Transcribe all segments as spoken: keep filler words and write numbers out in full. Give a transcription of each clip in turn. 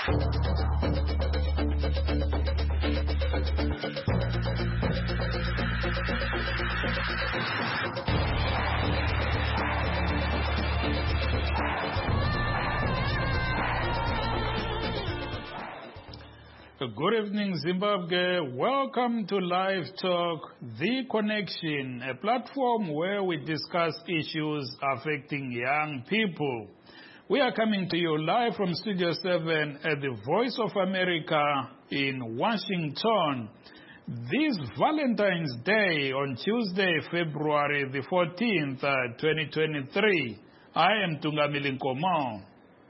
Good evening, Zimbabwe. Welcome to Live Talk, The Connection, a platform where we discuss issues affecting young people. We are coming to you live from Studio seven at the Voice of America in Washington. This Valentine's Day on Tuesday, February the fourteenth, twenty twenty-three. I am Tungamili Nkomo.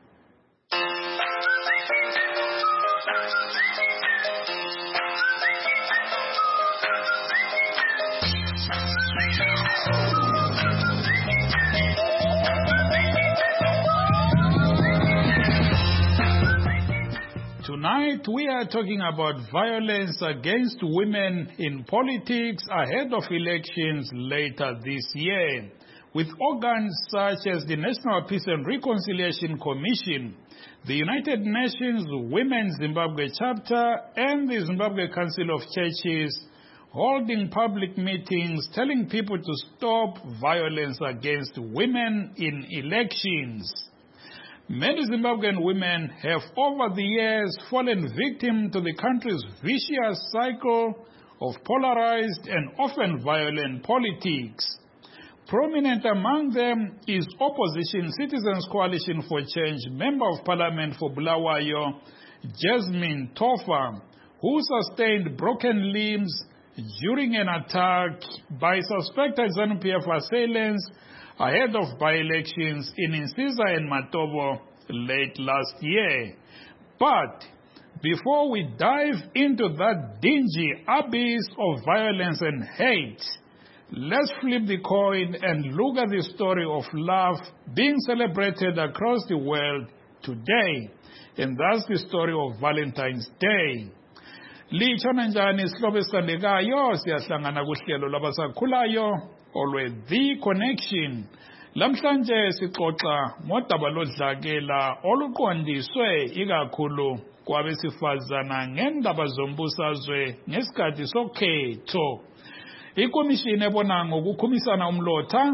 Tonight, we are talking about violence against women in politics ahead of elections later this year. With organs such as the National Peace and Reconciliation Commission, the United Nations Women's Zimbabwe Chapter, and the Zimbabwe Council of Churches holding public meetings telling people to stop violence against women in elections. Many Zimbabwean women have over the years fallen victim to the country's vicious cycle of polarized and often violent politics. Prominent among them is Opposition Citizens Coalition for Change Member of Parliament for Bulawayo, Jasmine Tofa, who sustained broken limbs during an attack by suspected ZANU-P F assailants ahead of by-elections in Insiza and Matobo late last year. But before we dive into that dingy abyss of violence and hate, let's flip the coin and look at the story of love being celebrated across the world today. And that's the story of Valentine's Day. Lichona njani isihlobo esithandekayo, siyahlangana kuhlelo labasakhulayo olwe The Connection. Lamhlanje sixoxa ngodaba lodlakela oluqondiswe ikakhulu kwabesifazana ngendaba zombusazwe ngesikhathi sokhetho. Ikomishini ebona ngokukhumisana umlotha,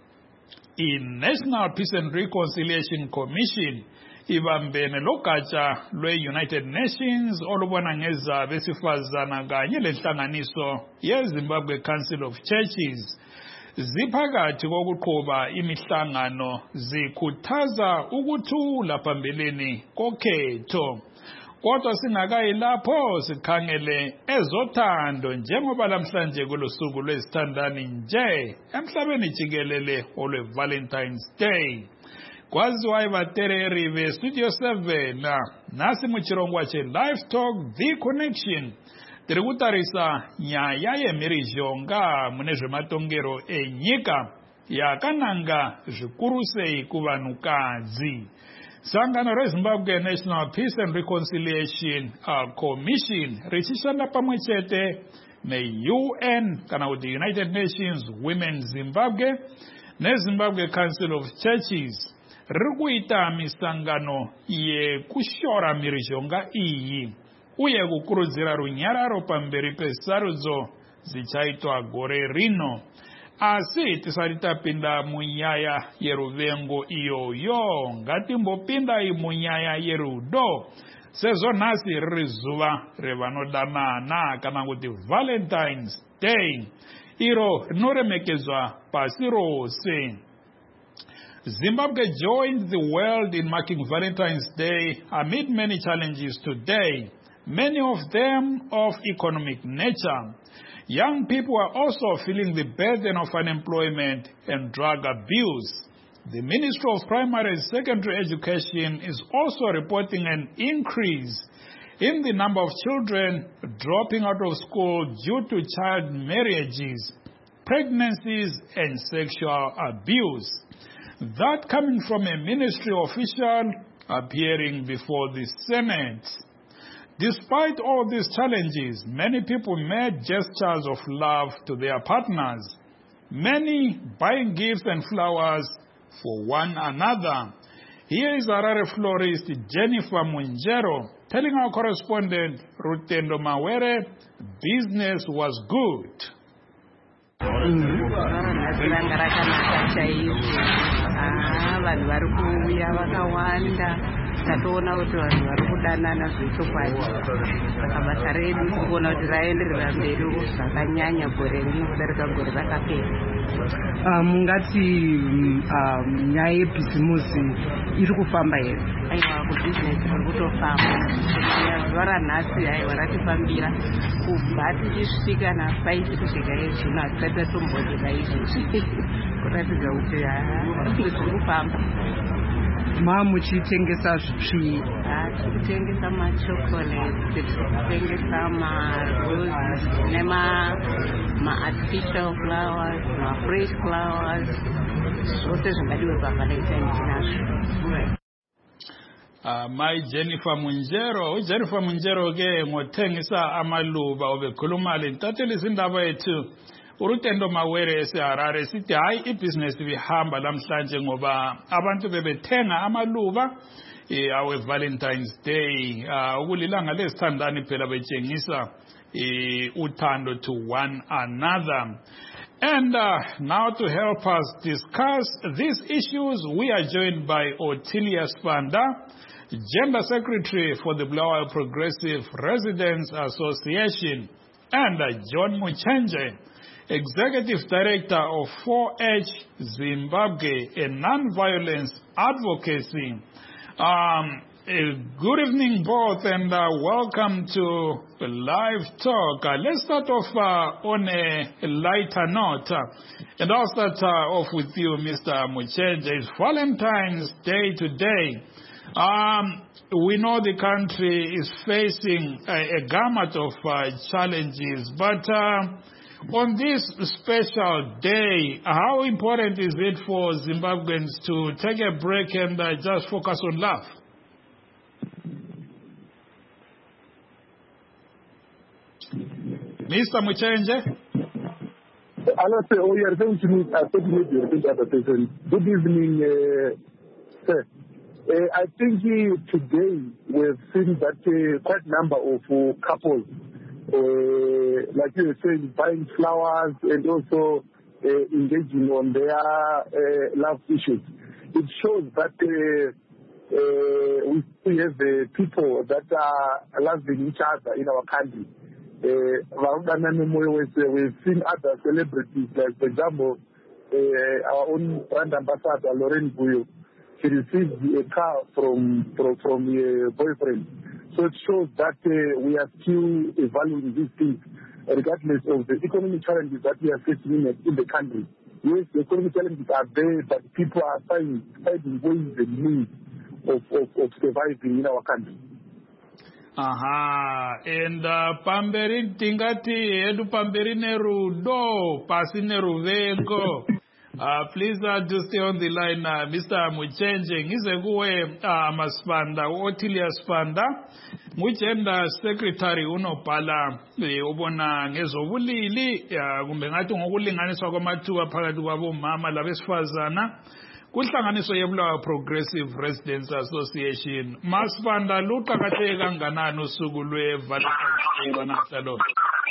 i-National Peace and Reconciliation Commission, ibambene logatsha lwe-United Nations olubona ngezabesifazana kanye lenhlanganiso ye-Zimbabwe Council of Churches. Ziphakathi kokuqhuba imihlangano zikhuthaza ukuthula phambeleni kokhetho. Kodwa singakayi lapho sikhangele ezothando njengoba lamhlanje kulosuku lwesithandani nje emhlabeni jikelele olwe Valentine's Day. Kwaziwa ibatereri be Studio seven nasi muchirongwa che Live Talk The Connection. Tiri kutarisa nyaya yemhirizhonga mune zvematongero enyika yakananga zvikuru sei kuvanhukadzi. Sangano reZimbabwe National Peace and Reconciliation uh, Commission richishanda pamwe chete ne-U N kana kuti United Nations Women Zimbabwe neZimbabwe Council of Churches riri kuita misangano yekushora mhirizhonga iyi uye kukurudzira runyararo pamberi pesarudzo dzichaitwa gore rino. Asi tisati tapinda munyaya yeruvengo iyoyo, ngatimbopindai munyaya yerudo, sezvo nhasi riri zuva revanodanana kana kuti Valentine's Day, iro rinoremekedzwa pasi rose. Zimbabwe joined the world in marking Valentine's Day amid many challenges today, many of them of economic nature. Young people are also feeling the burden of unemployment and drug abuse. The Ministry of Primary and Secondary Education is also reporting an increase in the number of children dropping out of school due to child marriages, pregnancies, and sexual abuse. That coming from a ministry official appearing before the Senate. Despite all these challenges, many people made gestures of love to their partners, many buying gifts and flowers for one another. Here is Harare florist Jennifer Munjero telling our correspondent Rutendo Mawere business was good. Tatoona kuti vanhu vari kudanana zvechokwadi saka basa redu kuona kuti raenderera mberi zvakanyanya gore rino kudarika gore rakapera. Mungati nyaya yebhizimusi iri kufamba here? Aiwa, kubhizinesi kuri kutofamba. Zuva ranhasi aiwa ratifambira kubva tichisvika nafaiti kusvika yezvino hatisati tatombodeka izvezvi kuratidza kuti zviri kufamba. Ma muchitengesa zvipi? Tikutengesa machocolate, tikutengesa maroses nema ma-artificial flowers, ma-fresh flowers, zvose zvingadiwe pavalentine tinazvo. Uh, my Jennifer Munjero, uJennifer Munjero ke ngothengisa amaluba obekhuluma le ntatheli izindaba yethu uRutendo Mawere eseHarare sithi hayi ibusiness bihamba lamhlanje ngoba abantu bebethenga amaluba eh awe Valentine's Day uh, ukulilanga lesithandani phela betshengisa eh uthando to one another. And uh, now to help us discuss these issues we are joined by Ottilia Spanda, Gender Secretary for the Bulawayo Progressive Residents Association, and uh, John Muchenje, Executive Director of four H Zimbabwe, a non-violence advocacy. Um, good evening both and uh, welcome to Live Talk. Uh, let's start off uh, on a lighter note. Uh, and I'll start uh, off with you, Mister Muchenje. It's Valentine's Day today. Um, we know the country is facing a, a gamut of uh, challenges, but uh, on this special day, how important is it for Zimbabweans to take a break and uh, just focus on love? Mister Muchenje? Hello, sir. Oh, you are going to meet a person. Good evening, uh, sir. Uh, I think uh, today we've seen that uh, quite a number of uh, couples, uh, like you were saying, buying flowers and also uh, engaging on their uh, love issues. It shows that uh, uh, we have uh, people that are loving each other in our country. Uh, we've seen other celebrities, like, for example, uh, our own brand ambassador, Lauren Buyo. She received a car from from, from a boyfriend. So it shows that uh, we are still valuing these things, regardless of the economic challenges that we are facing in, in the country. Yes, the economic challenges are there, but people are finding, finding ways and means of, of, of surviving in our country. Aha, and uh, pamberi tingati edu pamberi nerudo, pasi neruvego. Uh, please uh, do stay on the line, uh, Mister Muchenje. Ngize kuwe uh, Maspanda, Ottilia Spanda, Muchenda Secretary unopala ubona ngezobulili kumbe ngathi ngokulinganiswa kwamathuba phakathi kwabomama labesifazana kuhlanganiso yeBulawayo Progressive Residents Association. Maspanda luqakatheke kanganani usuku lwe-Valentine's Day namhlanje?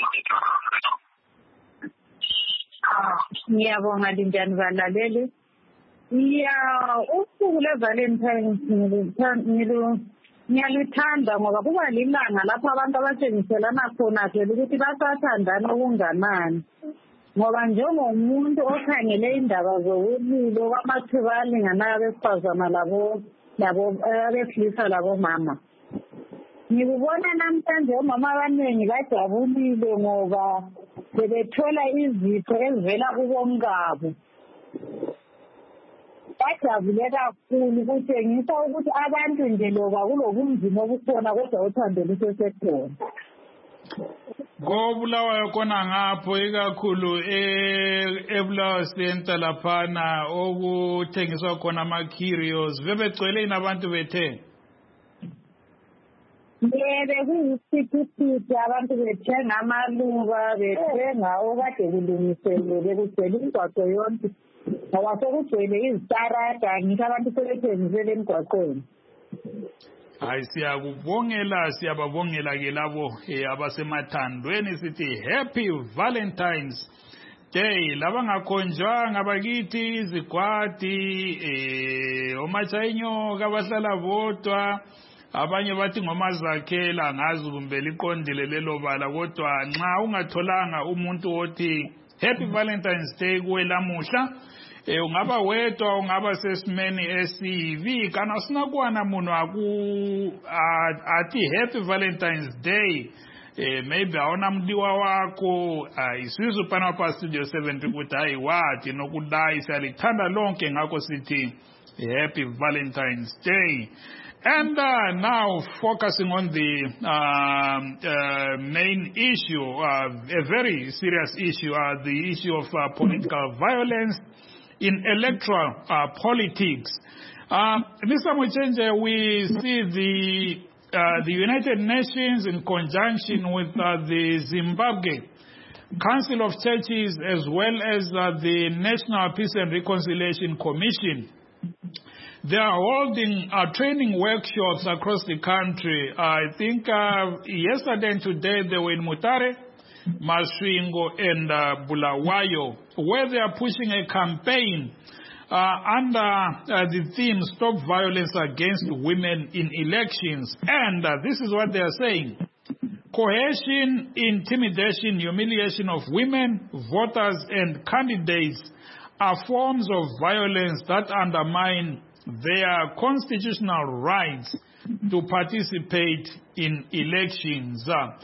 Ngiyabonga linjani balaleli. Ya usuku lwe-Valentine's ngiyaluthanda ngoba kuba lilanga lapho abantu abatshengiselana khona phela ukuthi basathandana okunganani. Ngoba njengomuntu okhangele indaba zobulili kwamathuba alinganayo abesifazana labo labo abesilisa labomama. Ngikubona namhlanje omama abaningi bajabulile ngoba sebethola izipho ezivela kubomkabo. Bajabule kakhulu kutshengisa ukuthi abantu nje loba kulobunzima obukhona kodwa uthando lusesekhona. Kobulawayo khona ngapho ikakhulu eBulawayo Center laphana okuthengiswa khona ama-curios bebegcwele abantu bethe. Yebo Eh bekuyisikhuthi abantu bethenga amaluba bethenga okade kulungiselwe bekugcwele imigwaqo yonke ngoba sekugcwele izitarada ngisho abantu sebethengisele emgwaqweni. Hayi siyakubongela siyababongela ke labo abasemathandweni sithi happy Valentine's Day laba ngakhonjwanga bakithi izigwadi eh omachayinyo kabahlala bodwa abanye bathi ngomazakhela ngazi kumbe liqondile lelo bala kodwa nxa ungatholanga umuntu othi happy Valentine's Day kuwe lamuhla eh ungaba wedwa ungaba sesimeni esivi kana sinakwana munhu aku athi happy Valentine's Day eh maybe awona mdiwa wakho isizwe pana pa studio seven ukuthi hayi wathi nokudai siyalithanda lonke ngakho sithi happy Valentine's Day. And uh, now focusing on the uh, uh, main issue, uh, a very serious issue, uh, the issue of uh, political violence in electoral uh, politics. Uh, Mister Muchenje, we see the uh, the United Nations in conjunction with uh, the Zimbabwe Council of Churches as well as uh, the National Peace and Reconciliation Commission. They are holding uh, training workshops across the country. I think uh, yesterday and today they were in Mutare, Masvingo, and uh, Bulawayo, where they are pushing a campaign uh, under uh, the theme Stop Violence Against Women in Elections. And uh, this is what they are saying. Coercion, intimidation, humiliation of women, voters, and candidates are forms of violence that undermine their constitutional rights to participate in elections.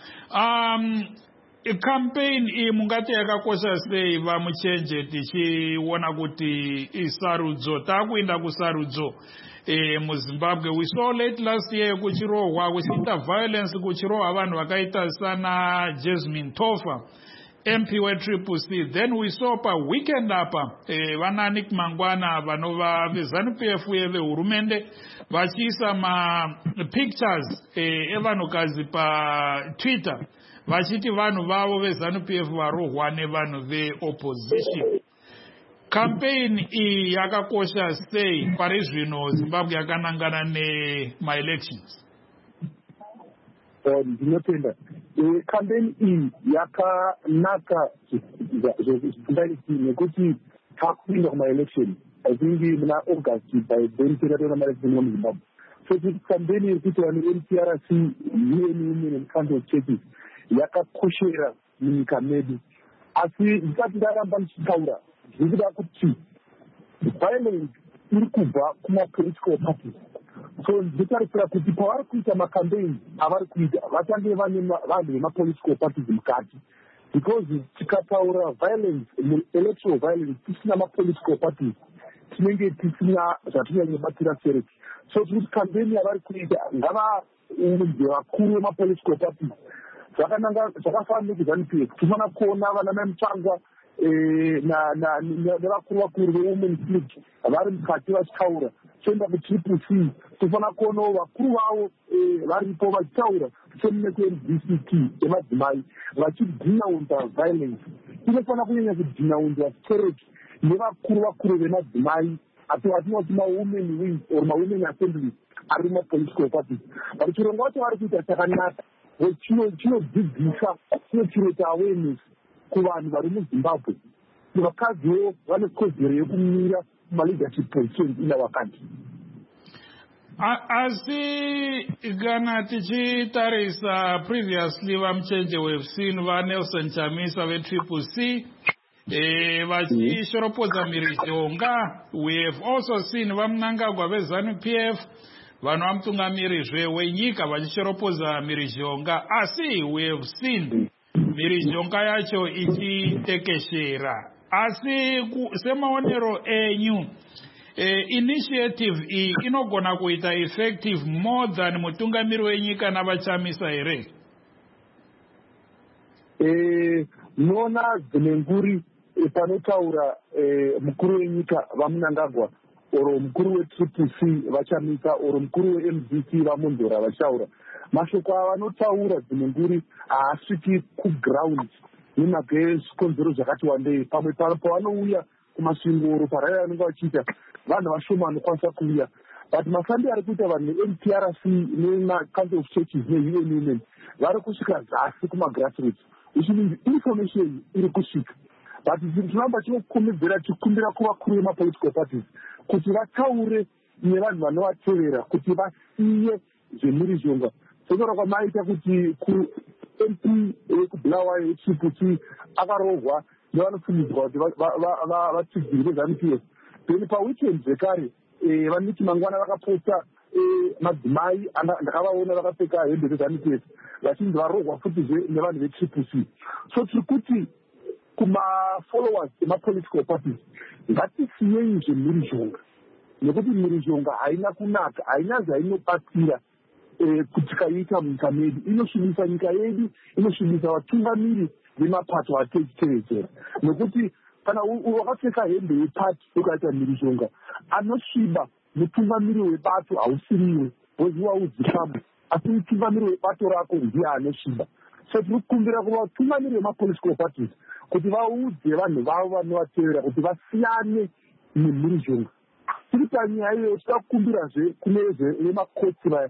Um, a campaign imungati yakakosha sei va Muchenje tichiona kuti isarudzo takuenda kusarudzo eh muZimbabwe. We saw late last year kuchirohwa kuchiita violence kuchirohwa vanhu vakaita sana Jasmine Tofa, M P we Triple C. Then we saw pa weekend apa eh vananik mangwana vanova vezanu P F ve hurumende vachisa ma pictures eh evanokazi pa Twitter vachiti vanhu vavo vezanu P F varohwa nevanhu ve opposition. Campaign iyi yakakosha sei pari zvino Zimbabwe yakanangana ne my elections. Ndinotenda campaign iyi yakanaka zvindaiti nekuti takupinda kuma-election I think muna August by then tikatona ma-election muZimbabwe. So campaign iri kuitwa ne-N C R C U N Women and Council of Churches yakakoshera munyika medu, asi ndisati ndaramba ndichitaura zvikuda kuti violence iri kubva kuma-political parties. So nditarisira kuti pavari kuita macampaign avari kuita vatange vane vanhu vemapolitical parties mukati, because tikataura violence electoral violence tisina mapolitical parties tinenge tisina zvatinyanyobatira sereti. So tiri kuti campaign yavari kuita ngavaudze vakuru vemapolitical parties zvakafanana nekuzanu P F tinofanira kuona vana mai Mutsvangwa nevakuru vakuru veWomen's League vari mukati vachitaura. Toenda kuTriple C tofanira kuonawo vakuru vavo varipo vachitaura semunekuN B C T emadzimai vachidhinaunda violence. Inofanira kunyanya kudhinaunda stereki nevakuru vakuru vemadzimai apo vatinoti mawomen wings or mawomen assemblies ari mapolitical parties. But chirongwa wacho vari kuita chakanaka chinodzidzisa chinochireta awareness kuvanhu vari muZimbabwe. Vakadziwo vane kodzero yekumira kuma-leadership positions in our country. Asi kana tichitarisa previously vaMuchenje we've seen vaNelson Chamisa veTriple C eh vachishoropodza Mhirizhonga. We have also seen vaMnangagwa veZanu P F vanhu vamutungamiriri wenyika vachishoropodza Mhirizhonga. Asi we have seen Mhirizhonga yacho ichitekeshera. Asi semaonero enyu eh, initiative iyi inogona kuita effective more than mutungamiri wenyika navachamisa here? Eh, nona dzinenguri panotaura eh, mukuru wenyika vaMnangagwa oro mukuru wetriple C vachamisa oro mukuru weM D C vamunzora vachaura mashoko ava anotaura dzimwe nguri haasviki kuground nemhaka yezvikonzero zvakati wandei. Pamwe pavanouya kumasvingoro paraya vanenge vachiita vanhu vashoma vanokwanisa kuuya, but mafambi ari kuita vanhu veM P R C nemaCouncil of Churches neU N Women vari kusvika zasi kumagrassroots, which means information iri kusvika. But tinoramba tinokumidzira tichikumbira kuvakuru vemapolitical parties kuti vataure nevanhu vanovatevera kuti vasiye zvemhirizhonga sekora kwamaita kuti kuM P wekubulawayo wetriple C akarohwa nevanofungidzwa kuti vatsigiri veZANU P F. Then paweekend zvekare vaniti mangwana vakapota madzimai ndakavaona vakapfeka hembe dzeZANU P F vachinzi varohwa futizve nevanhu vetriple C. So tiri kuti kuma-followers ema-political parties ngatisiyei zvemhirizhonga nekuti mhirizhonga haina kunaka, haina zvainobatsira kuti kaita munyika medu. Inoshumisa nyika yedu, inoshumisa vatungamiri vemapato atechitevedzera, nekuti kana wakapfeka hembe yepati ukaita mhirizhonga anosviba mutungamiri webato hausiriwe woziwa uzikamwe, asi mutungamiri webato rako ndiye anosviba. So tiri kukumbira kuva vatungamiri vemapolitical parties kuti vaudze vanhu vavo vanovatevera kuti vasiyane nemhirizhonga. Tiri panyaya iyoyo tida kukumbirazve kune vemakotsi vaya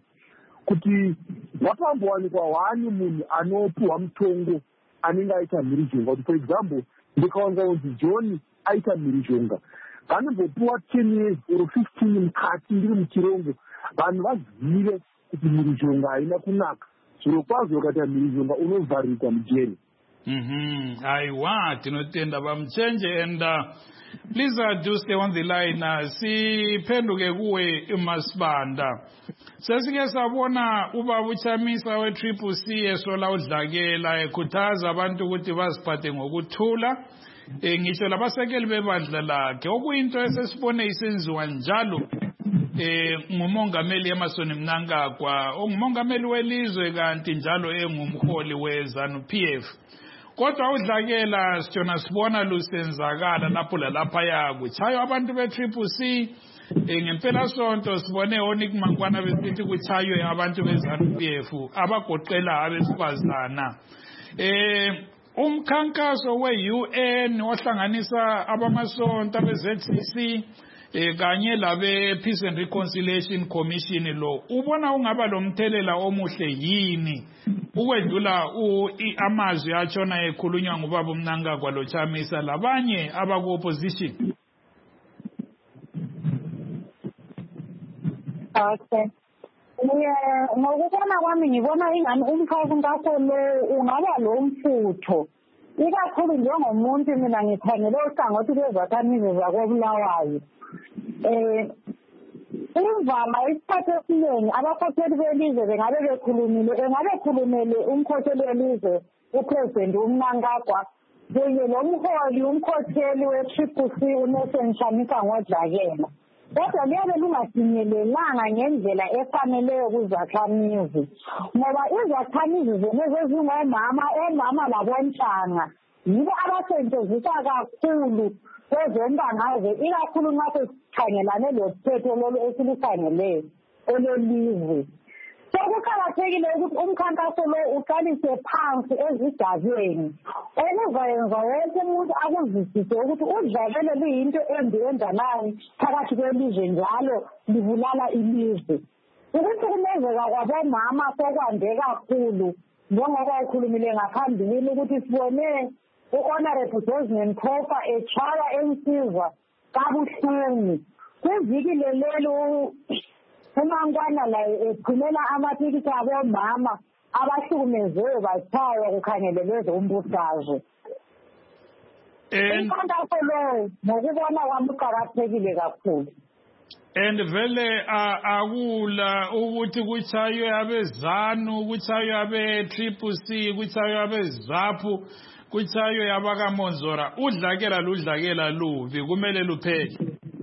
kuti vapambowanikwa hwani munhu anopiwa mutongo anenge aita mhirizhonga. Kuti for example ndikawanza kunzi John aita mhirizhonga vanombopiwa ten years or fifteen mukati ndiri muchirongo, vanhu vazive kuti mhirizhonga haina kunaka. Zviro kwazvo ukaita mhirizhonga unovharirwa mujeri. Mm-hmm. Aiwa, tinotenda Bamchenje, and uh, please uh, do stay on the line. Uh, siphenduke kuwe uMasibanda. Sesike sabona ubaba uChamisa wetriple C esola udlakela ekhuthaza abantu ukuthi baziphathe ngokuthula. Eh ngisho labasekeli bebandla lakhe okuyinto esesibone isenziwa njalo eh ngumongameli Emmerson Mnangagwa, ongumongameli welizwe kanti njalo engumholi weZANU P F. Kodwa udlakela sijona sibona lusenzakala lapho lalaphaya kuchayo abantu betriple C. Ngempela sonto sibone oNick Mangwana besithi kuchaywe abantu beZANU P F abagoqela abesifazana. Eh umkhankaso we-U N ohlanganisa abamasonto abe-Z C C eh kanye labe Peace and Reconciliation Commission lo ubona ungaba lomthelela omuhle yini ukwedlula amazwi atshona ekhulunywa ngubaba uMnangagwa loChamisa labanye abaku-opposition? Okay. Yeah, ngokubona kwami ngibona ingani umkhankaso lo ungaba lo mfutho, ikakhulu njengomuntu mina ngikhangele uhlangothi lwezakhamizi zakoBulawayo. Eh imvama isikhathi esiningi abakhokheli belizwe bengabe bekhulumile engabe khulumele umkhokheli welizwe uPresident uMnangagwa kunye nomholi umkhokheli wetriple C uNelson Chamisa ngodlakela, kodwa liyabe lungafinyelelanga ngendlela efaneleyo kuzakhamizi, ngoba izakhamizi zona ezingomama omama labontanga yibo abasetshenziswa kakhulu kwezombangazwe, ikakhulu nxa sesikhangelane lophetho lolu esilukhangeleyo olwelizwe. Sekuqakathekile ukuthi umkhankaso lo uqalise phansi ezigabeni okuzayenza wonke umuntu akuzwisise ukuthi udlakela luyinto embi endalayo phakathi kwelizwe njalo libulala ilizwe. Ukuhlukumezeka kwabomama sokwande kakhulu njengoba ukhulumile ngaphambilini ukuthi sibone u-Honorable Desmond Khofa etshaya ensizwa kabuhlungu. Kuviki lelo uMangwana laye ephumela amaphikisi abomama abahlukumeziweyo batshaywa kukhangelelwe zombusazwe. Umkhankaso lo ngokubona kwami uqakathekile kakhulu. And vele akula ukuthi kuchaywe abeZANU, kuchaywe abe-triple C, kuchaywe abeZAPU, kuchaywe abakaMonzora. Udlakela ludlakela luvi kumele luphele.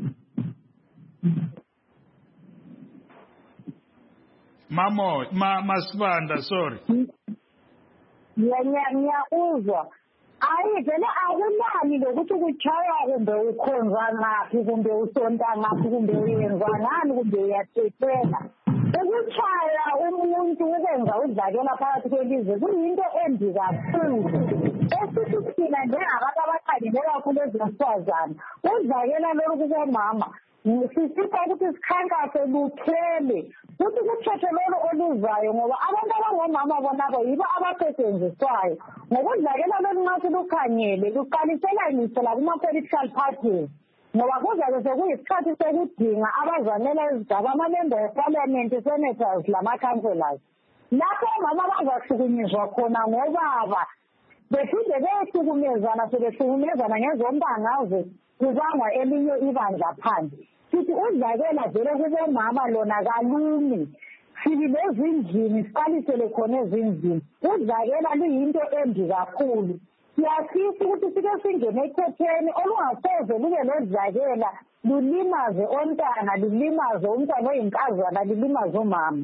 Mamo, ma Masibanda, sorry. Ngiyakuzwa. hayi vele akunani lokuthi kuchaya kumbe ukhonza ngaphi kumbe usonta ngaphi kumbe uyenza ngani kumbe uyathethela. Ukuchaya umuntu ukwenza udlakela phakathi kwelizwe kuyinto embi kakhulu. Esithi thina njengabantu abakhangele kakhulu ezesifazane udlakela lolu kubomama sisipha ukuthi sikhankase luthele futhi kuthethe lolu oluzayo ngoba abantu abangomama bonabo yibo abasetshenziswayo ngokudlakela lolu nxa silukhangele luqalisela ngisela kuma-political parties ngoba kuzabe sekuyisikhathi sokudinga abazamela izigaba ama-member eparliament, senators lama-councillors. Lapho omama bazahlukunyezwa khona ngobaba bephinde beyehlukumezana sebehlukumezana ngezombangaze kubangwa elinye ibandla phandle. Sithi udlakela vele kubomama lona kalumi sibi lezindlini siqalisele khona ezindlini. Udlakela luyinto embi kakhulu. Siyafisa ukuthi sike singene ekhepheni olungasoze lube lodlakela lulimaze ontanga lulimaze umntwana oyinkazana lulimaze umama.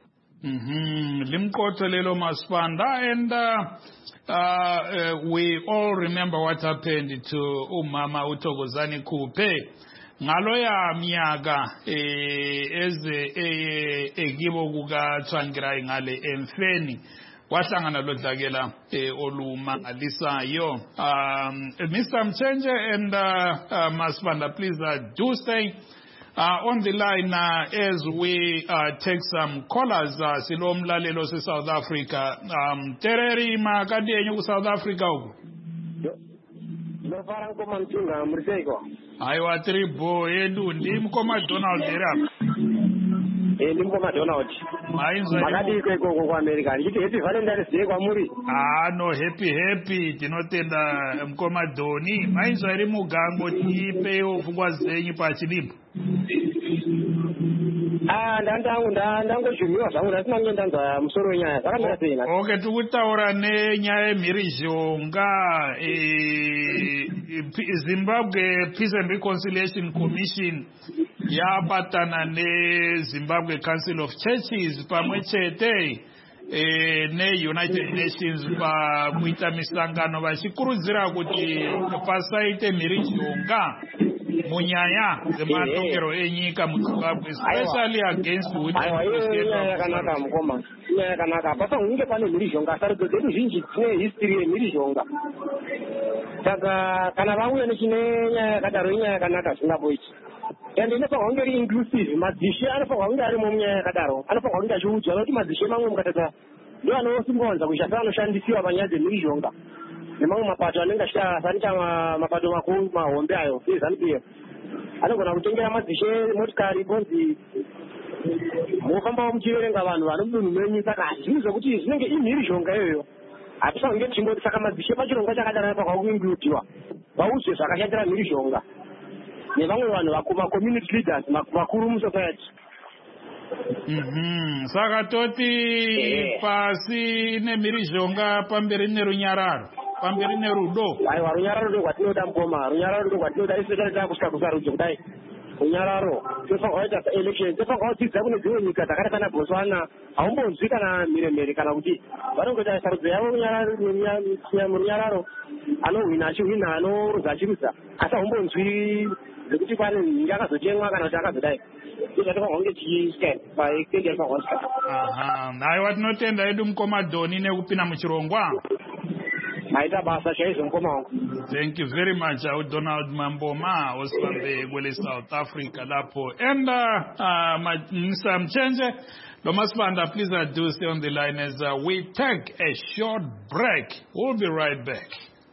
Mhm, limqotho lelo Masipanda, and uh, uh, uh, we all remember what happened to umama uThokozani Khuphe ngaloya minyaka eh eze ekibo kuka Tsvangirai ngale emfeni wahlangana lodlakela eh olumangalisayo. um Mister Mchenje and uh, uh, Masipanda, please uh, do stay Uh, on the line uh, as we uh, take some callers. uh, silo mlalelo se South Africa. um Tereri makadi yenyu ku South Africa uko lo fara ngoma mthinga mriseko aiwa tribo yedu ndimkoma Donald Erap eh ndimkoma Donald mainzwa makadi iko iko ku America ndithi happy Valentine's Day kwa muri. Ah no, happy happy tinotenda mkoma Doni mainzwa iri mugango tipe ofungwa zenyu pa chilipo. Ah ndandangu ndangozhumiwa zvangu ndasina ngendanza musoro wenyaya zvakamira sei na. Okay, tikutaura nenyaya yemhirizhonga eh Zimbabwe Peace and Reconciliation Commission yabatana neZimbabwe Council of Churches pamwe chete eh ne-United Nations pakuita misangano vachikurudzira kuti pasaite mhirizhonga munyaya dzematongero enyika muZimbabwe, especially against nyaya yakanaka mukoma, nyaya yakanaka. Pasange pane mhirizhonga sarudzo dzedu zhinji dzine history yemhirizhonga, saka kana vauya nechine nyaya yakadaro inyaya yakanaka zvingaboichi. And inofanirwa kunge iri inclusive. Madzishe anofanirwa kunge arimo munyaya yakadaro, anofanirwa kunge achiudzwa nokuti madzishe mamwe mukatadza ndiwo anosimbawanza kushasa anoshandisiwa panyaya dzemhirizhonga nemamwe mapato anenge achiita mapato makuru mahombe ayo eZANU-P F anogona kutengera madzishe motikari bonzi mofambawo muchiverenga vanhu vari mudunhu menyu. Saka zvinhu zvokuti zvinenge imhirizhonga iyoyo hatifanirwi kunge tichingoti saka madzishe pachirongwa chakadaro anofanirwa kuincludiwa vaudzwe zvakashatira mhirizhonga nevamwe vanhu macommunity leaders vakuru musociety. Mhm, saka toti pasi nemhirizhonga pamberi nerunyararo, pamberi nerudo. Aiwa, runyararo ndo kwatinoda mukoma, runyararo ndo kwatinoda especially takusvika kusarudza kudai. Runyararo tofanirwa kuita election, tofanirwa kudzidza kune dzimwe nyika dzakaita sana Botswana, haumbonzwi kana mheremhere kana kuti vanongoita sarudzo yavo runyararo, anohwina achihwina, anorudza achirudza, asi haumbonzwi zvekuti pane nhingi akazotemwa kana kuti akazodai. Aha, naiwa tinotenda yedu mukoma Doni nekupinda muchirongwa. Maita basa chaizvo mukoma wangu. Thank you very much, uh, Donald Mamboma, osibambe kwele South Africa lapho. And uh, uh, Mister Mchenje, Lomasipanda, please uh, do stay on the line as uh, we take a short break. We'll be right back.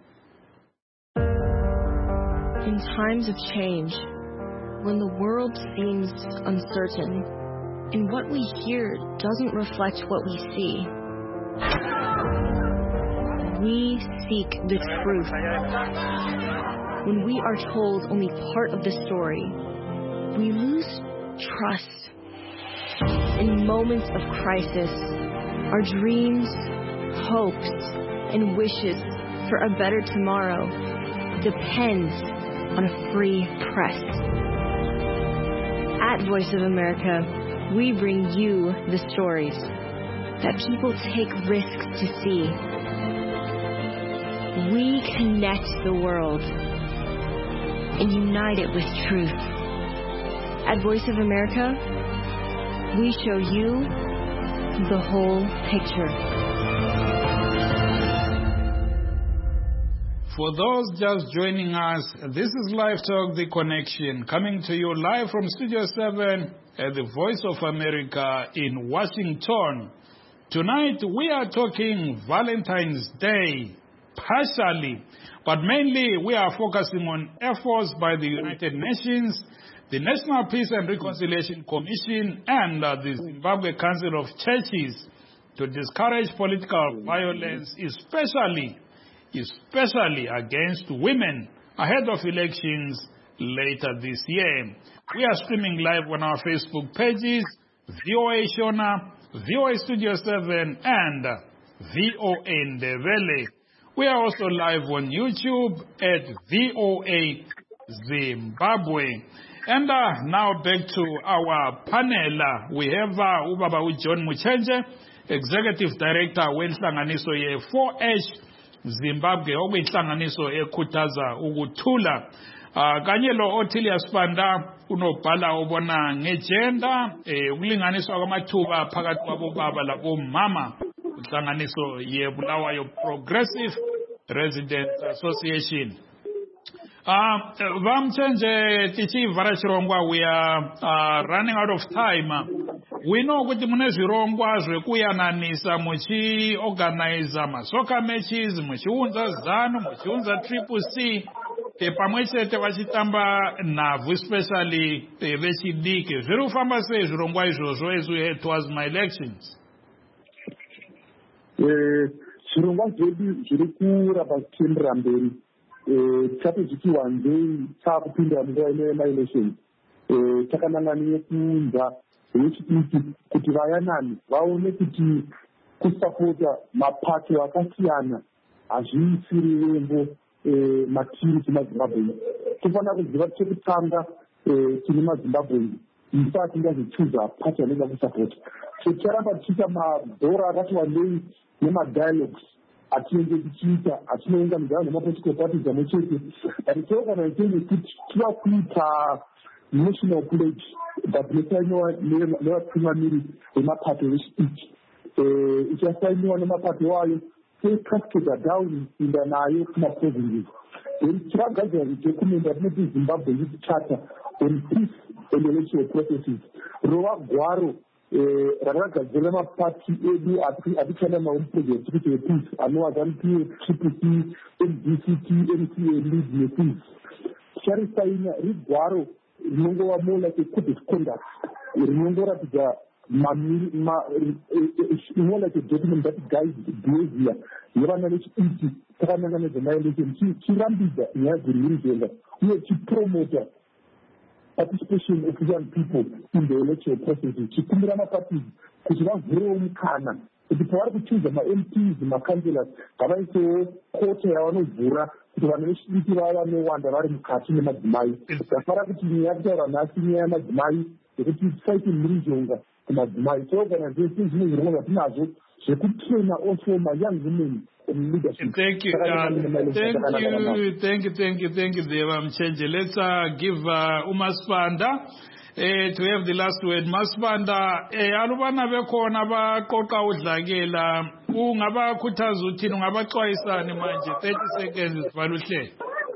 In times of change, when the world seems uncertain, and what we hear doesn't reflect what we see, we seek the truth. When we are told only part of the story, we lose trust. In moments of crisis, our dreams, hopes, and wishes for a better tomorrow depends on a free press. At Voice of America, we bring you the stories that people take risks to see. We connect the world and unite it with truth. At Voice of America, we show you the whole picture. For those just joining us, this is Live Talk, The Connection, coming to you live from Studio seven at the Voice of America in Washington. Tonight, we are talking Valentine's Day, partially, but mainly we are focusing on efforts by the United Nations, the National Peace and Reconciliation Commission, and uh, the Zimbabwe Council of Churches to discourage political violence, especially, especially against women ahead of elections later this year. We are streaming live on our Facebook pages, V O A Shona, V O A Studio seven, and V O A Ndebele. We are also live on YouTube at V O A Zimbabwe. And uh, now back to our panel. Uh, we have uh, Ubaba John Muchenje, Executive Director wenhlanganiso ye four H Zimbabwe, okuyinhlanganiso ekhuthaza ukuthula. Uh, kanye lo Otilia Spanda unobhala obona ngegender eh ukulinganiswa kwamathuba phakathi kwabobaba labomama. Inhlanganiso yeBulawayo Progressive Residents Association. Uh, Vamchenje Tichi Varachirongwa, we are uh, running out of time. We know kuti mune zvirongwa zvekuyananisa muchi organize masoka matches, muchiunza zano, muchiunza triple C, e pamwe chete vachitamba nhabvu, especially vechidiki. Zviri kufamba sei zvirongwa izvozvo as we head towards my elections? Zvirongwa zvedu zviri kuramba zvichienderera mberi. Tichati zviti wanzei taakupinda munguva ino yemaelections, takanangana kuunza vechidiki kuti vayanani vaone kuti kusapota mapato akasiyana hazviisiri vembo matiri kumazimbabwe. Tofanira kuziva kuti chekutanga tine mazimbabwe isa tingazochuza pati anenge kusapota. So ticharamba tichiita mabhora akati wandei nemadialogues atinenge tichiita atinounganidzana nemapolitical parties amwe chete, but tiorganizing kuti tiva kuita national pledge that inosainiwa nevatungamiri vemapato vechidiki, ichasainiwa nemapato wayo secascada down inda nayo kumaprovinces. Then tichagadzira document atinoti Zimbabwe Youth Charter on peace and electoral processes, rova gwaro rakagadzira mapati edu atichana maproject kuti epeace anova ZANU-P F, Triple C, M D C T, M C A, Lead nepeace. Ticharisaina rigwaro rinongova more like a code of conduct, rinongoratidza more like a document that guides behavior yevana vechidiki takananga nezvemaelection, chirambidza nyaya dzirikurizvenga uye chipromota participation of young people in the electoral processes, chikumbira maparties kuti vavhurewo mukana kuti pavari kuchuza ma-M Ps, ma-councillors, ngavaisewo koto yavanovhura kuti vanhu vechidiki vava vanowanda vari mukati nemadzimai. Zvafara kuti nyaya kutaura nhasi nyaya yamadzimai yekuti tisaite mhirizhonga kumadzimai. Tiorganization zvimwe zvirongwa zvatinazvo zvekutraina also ma-young women in leadership. Thank you, uh, thank you, thank you, thank you, thank you, Deva Mchenje. Let's uh, give uh, Umaspanda eh, to have the last word. Maspanda, eh, alubana bekhona baqoqa udlakela, ungabakhuthaza uthini, ungabaxwayisani manje? thirty seconds sibaluhle.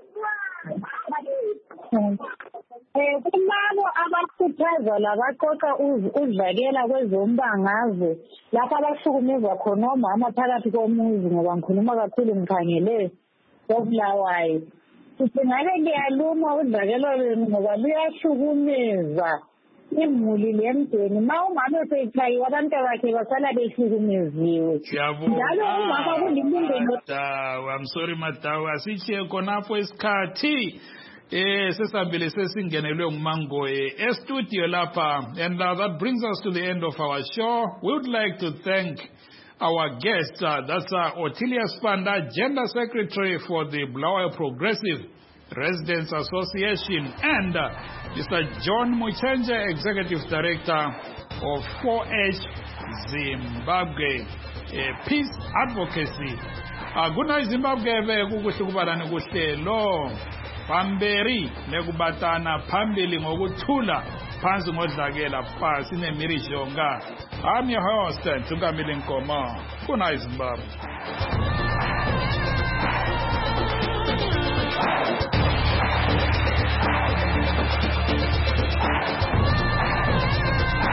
Eh kulabo abakhuthaza labaqoqa udlakela kwezombangazwe lapha abahlukumezwa khona omama phakathi komuzi, ngoba ngikhuluma kakhulu ngikhangele koBulawayo. Singabe ngiyaluma udlakelo lwenu ngoba luyahlukumeza imuli lemndeni. Ma umama esechayiwe abantwabakhe basala behlukumeziwe. Njalo umama kulilungelo. I'm sorry Matawu, asichiye khonapho isikhathi. Eh, sesambile sesingenelwe ngumango e-studio lapha, and uh, that brings us to the end of our show. We would like to thank our guest, uh, that's uh, Otilia Spanda, Gender Secretary for the Bulawayo Progressive Residents Association, and uh, Mister John Muchenje, Executive Director of four H Zimbabwe, uh, Peace Advocacy Akuna Zimbabwe be kukuhle kubalana kuhlelo. Pamberi nekubatana phambili ngokuthula phansi ngodlakela phasi nemirisho nga. I'm your host Ntukamile Nkomo. Kuna Zimbabwe.